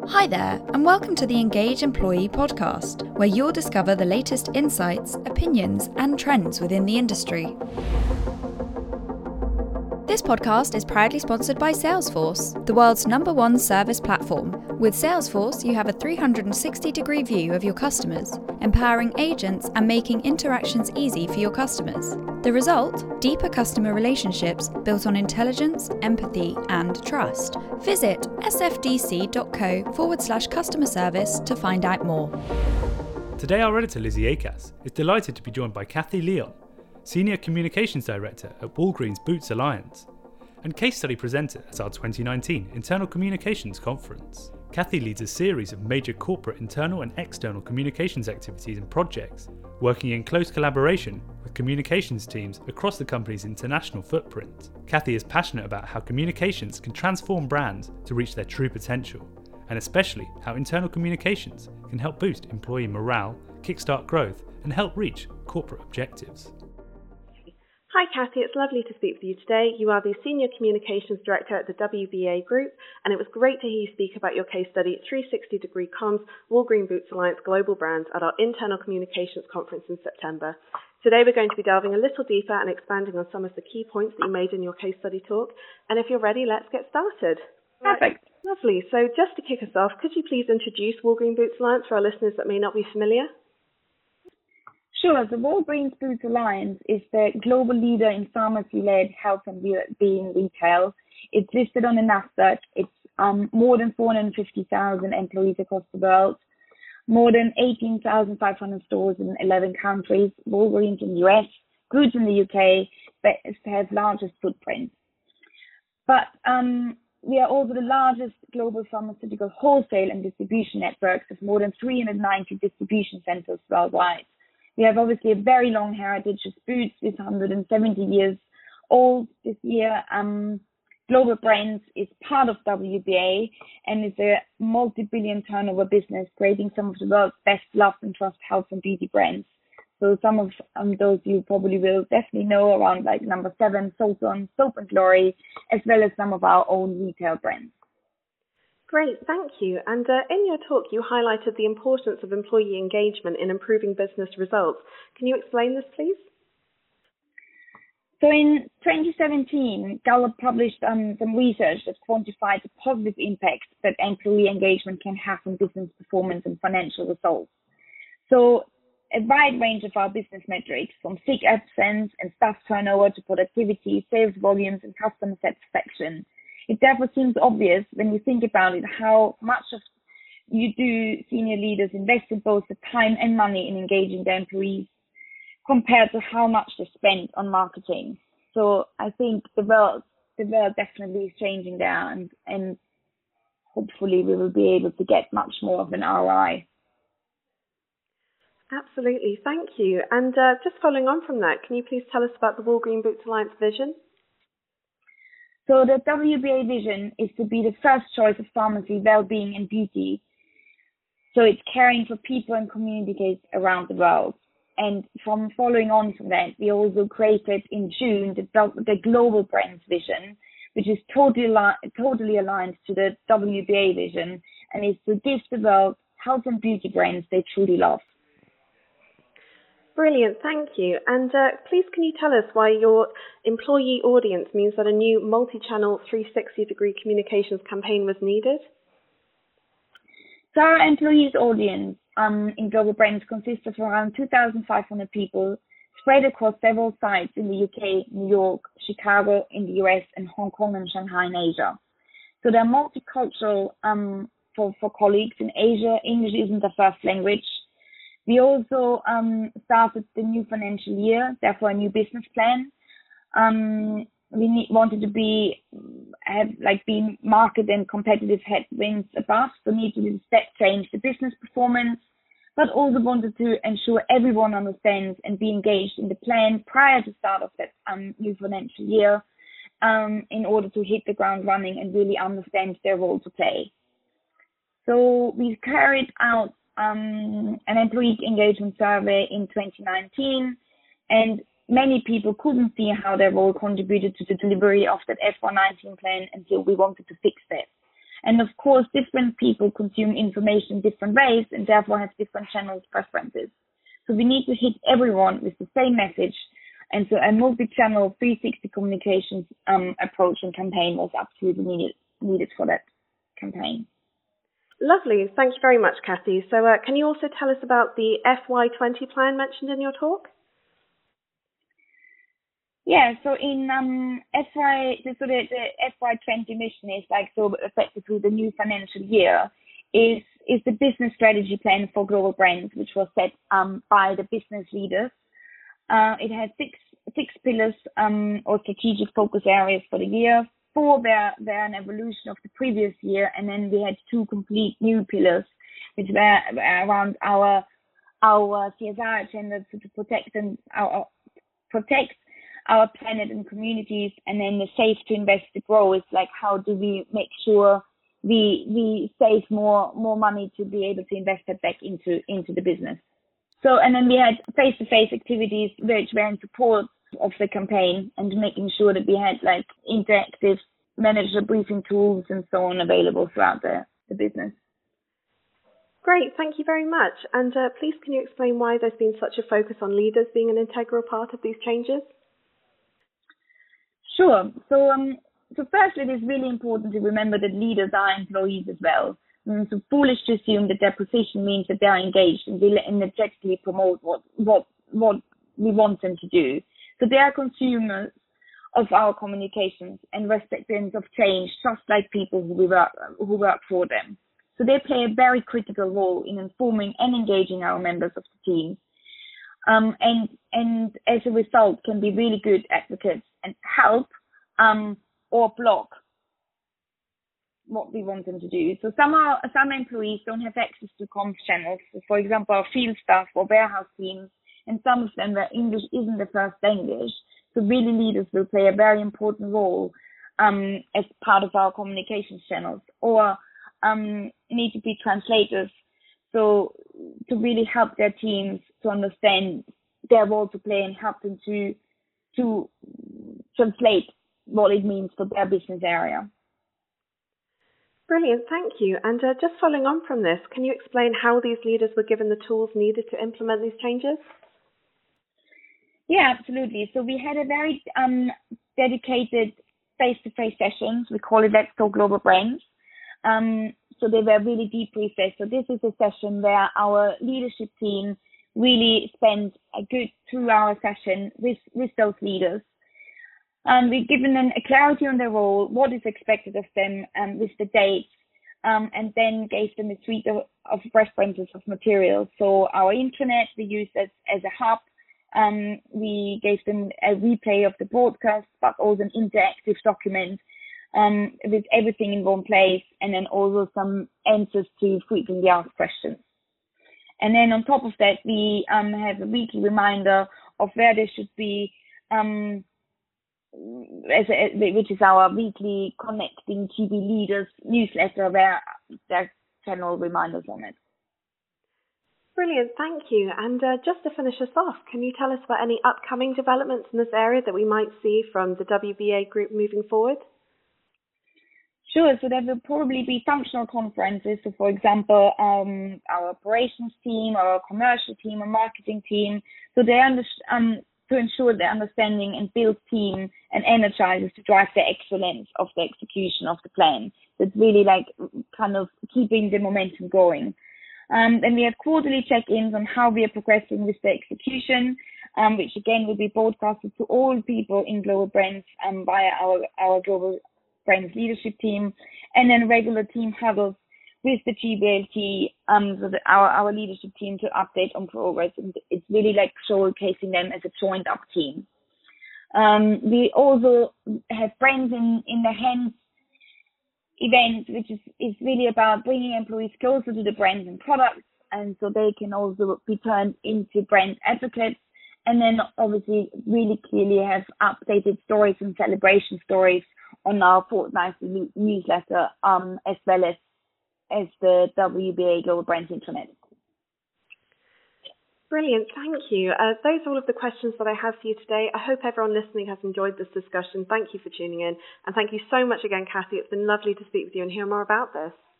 Hi there, and welcome to the Engage Employee podcast, where you'll discover the latest insights, opinions, and trends within the industry. This podcast is proudly sponsored by Salesforce, the world's #1 service platform. With Salesforce, you have a 360-degree view of your customers, empowering agents and making interactions easy for your customers. The result? Deeper customer relationships built on intelligence, empathy, and trust. Visit sfdc.co/customer service to find out more. Today, our editor Lizzie Acas is delighted to be joined by Kathy Leon, Senior Communications Director at Walgreens Boots Alliance, and case study presenter at our 2019 Internal Communications Conference. Kathy leads a series of major corporate internal and external communications activities and projects, working in close collaboration with communications teams across the company's international footprint. Kathy is passionate about how communications can transform brands to reach their true potential, and especially how internal communications can help boost employee morale, kickstart growth, and help reach corporate objectives. Hi Kathy, it's lovely to speak with you today. You are the Senior Communications Director at the WBA Group, and it was great to hear you speak about your case study, 360-Degree Comms, Walgreens Boots Alliance Global Brands at our Internal Communications Conference in September. Today we're going to be delving a little deeper and expanding on some of the key points that you made in your case study talk. And if you're ready, let's get started. Perfect. Right. Lovely. So just to kick us off, could you please introduce Walgreens Boots Alliance for our listeners that may not be familiar? Sure. The Walgreens Boots Alliance is the global leader in pharmacy-led health and well-being retail. It's listed on the Nasdaq. It's more than 450,000 employees across the world, more than 18,500 stores in 11 countries, Walgreens in the US, Boots in the UK, but it has largest footprint. But we are also the largest global pharmaceutical wholesale and distribution networks of more than 390 distribution centers worldwide. We have obviously a very long heritage of Boots with 170 years old this year. Global Brands is part of WBA and is a multi-billion turnover business, creating some of the world's best loved and trusted health and beauty brands. So some of those you probably will definitely know around like number 7, Soap and Glory, as well as some of our own retail brands. Great, thank you. And in your talk, you highlighted the importance of employee engagement in improving business results. Can you explain this, please? So in 2017, Gallup published some research that quantified the positive impact that employee engagement can have on business performance and financial results. So a wide range of our business metrics, from sick absence and staff turnover to productivity, sales volumes, and customer satisfaction. It therefore seems obvious when you think about it how much of senior leaders invest in both the time and money in engaging their employees compared to how much they spend on marketing. So I think the world definitely is changing there, and hopefully we will be able to get much more of an ROI. Absolutely, thank you. And just following on from that, can you please tell us about the Walgreens Boots Alliance vision? So the WBA vision is to be the first choice of pharmacy, well-being and beauty. So it's caring for people and communities around the world. And from following on from that, we also created in June the Global Brands vision, which is totally aligned to the WBA vision, and is to give the world health and beauty brands they truly love. Brilliant, thank you. And please can you tell us why your employee audience means that a new multi-channel 360-degree communications campaign was needed? So our employees audience in Global Brands consists of around 2,500 people spread across several sites in the UK, New York, Chicago in the US, and Hong Kong and Shanghai in Asia. So they're multicultural for colleagues in Asia. English isn't their first language. We also started the new financial year, therefore a new business plan. We wanted to be market and competitive headwinds above, so needed to step change the business performance, but also wanted to ensure everyone understands and be engaged in the plan prior to start of that new financial year, in order to hit the ground running and really understand their role to play. So we carried out an employee engagement survey in 2019, and many people couldn't see how their role contributed to the delivery of that FY19 plan until we wanted to fix that. And of course, different people consume information different ways and therefore have different channels preferences. So we need to hit everyone with the same message. And so a multi-channel 360 communications approach and campaign was absolutely needed for that campaign. Lovely. Thank you very much, Kathy. So can you also tell us about the FY20 plan mentioned in your talk? Yeah, so in the FY20 mission is so effectively the new financial year is the business strategy plan for global brands, which was set by the business leaders. It has six pillars or strategic focus areas for the year. 4 were an evolution of the previous year, and then we had 2 complete new pillars, which were around our CSR agenda to protect our planet and communities, and then the safe to invest to grow is how do we make sure we save more money to be able to invest it back into the business. So, and then we had face-to-face activities which were in support of the campaign and making sure that we had interactive manager briefing tools and so on available throughout the business. Great, thank you very much. And please can you explain why there's been such a focus on leaders being an integral part of these changes? Sure. So firstly, it is really important to remember that leaders are employees as well. So foolish to assume that their position means that they are engaged and will energetically promote what we want them to do. So they are consumers of our communications and recipients of change, just like people who work for them. So they play a very critical role in informing and engaging our members of the team. And as a result, can be really good advocates and help or block what we want them to do. So some employees don't have access to comms channels. So for example, our field staff or warehouse teams, and some of them where English isn't the first language. So really leaders will play a very important role as part of our communications channels, or need to be translators. So to really help their teams to understand their role to play and help them to translate what it means for their business area. Brilliant, thank you. And just following on from this, can you explain how these leaders were given the tools needed to implement these changes? Yeah, absolutely. So we had a very dedicated face-to-face sessions. We call it Let's Talk Global Brands. So they were really debriefed. So this is a session where our leadership team really spent a good 2-hour session with those leaders. And we've given them a clarity on their role, what is expected of them with the dates, and then gave them a suite of references of materials. So our intranet we used as a hub. We gave them a replay of the broadcast, but also an interactive document with everything in one place, and then also some answers to frequently asked questions. And then on top of that, we have a weekly reminder of where they should be, which is our weekly Connecting GB Leaders newsletter, where there's general reminders on it. Brilliant, thank you. And just to finish us off, can you tell us about any upcoming developments in this area that we might see from the WBA group moving forward? Sure. So there will probably be functional conferences. So, for example, our operations team, our commercial team, our marketing team. So they to ensure the understanding and build team and energizes to drive the excellence of the execution of the plan. So it's really kind of keeping the momentum going. Then we have quarterly check-ins on how we are progressing with the execution, which again will be broadcasted to all people in Global Brands via our Global Brands leadership team, and then regular team huddles with the GBLT, so our leadership team, to update on progress. And it's really showcasing them as a joined up team. We also have Brands in the Hands event, which is really about bringing employees closer to the brands and products, and so they can also be turned into brand advocates. And then obviously really clearly have updated stories and celebration stories on our fortnightly newsletter, as well as the WBA Global Brands Intranet. Brilliant, thank you. Those are all of the questions that I have for you today. I hope everyone listening has enjoyed this discussion. Thank you for tuning in. And thank you so much again, Cathy. It's been lovely to speak with you and hear more about this.